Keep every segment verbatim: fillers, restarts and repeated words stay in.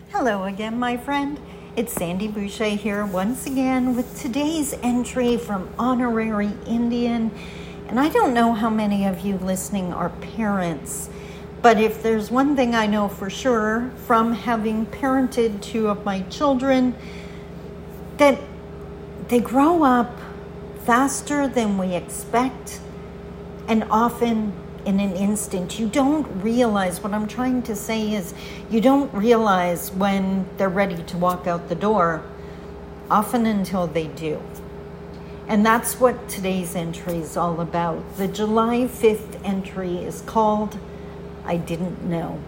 Hello again, my friend. It's Sandy Boucher here once again with today's entry from Honorary Indian. And I don't know how many of you listening are parents, but if there's one thing I know for sure from having parented two of my children, that they grow up faster than we expect and often in an instant. You don't realize, what I'm trying to say is, you don't realize when they're ready to walk out the door, often until they do. And that's what today's entry is all about. The July fifth entry is called, I Didn't Know.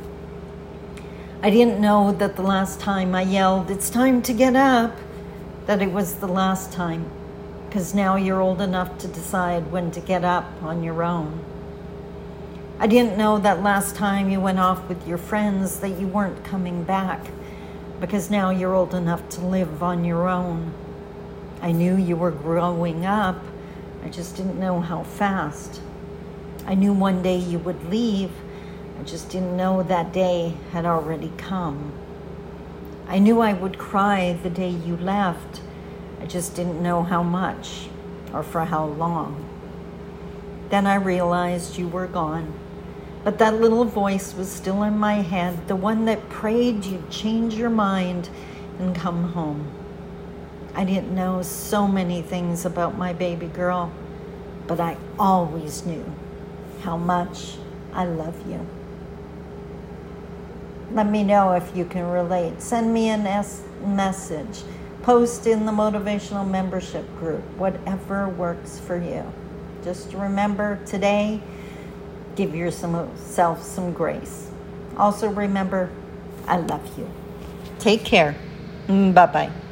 I didn't know that the last time I yelled, "It's time to get up," that it was the last time, because now you're old enough to decide when to get up on your own. I didn't know that last time you went off with your friends that you weren't coming back, because now you're old enough to live on your own. I knew you were growing up, I just didn't know how fast. I knew one day you would leave, I just didn't know that day had already come. I knew I would cry the day you left, I just didn't know how much or for how long. Then I realized you were gone. But that little voice was still in my head, the one that prayed you'd change your mind and come home. I didn't know so many things about my baby girl, but I always knew how much I love you. Let me know if you can relate. Send me a S- message. Post in the motivational membership group, whatever works for you. Just remember today, give yourself some grace. Also remember, I love you. Take care. Bye-bye.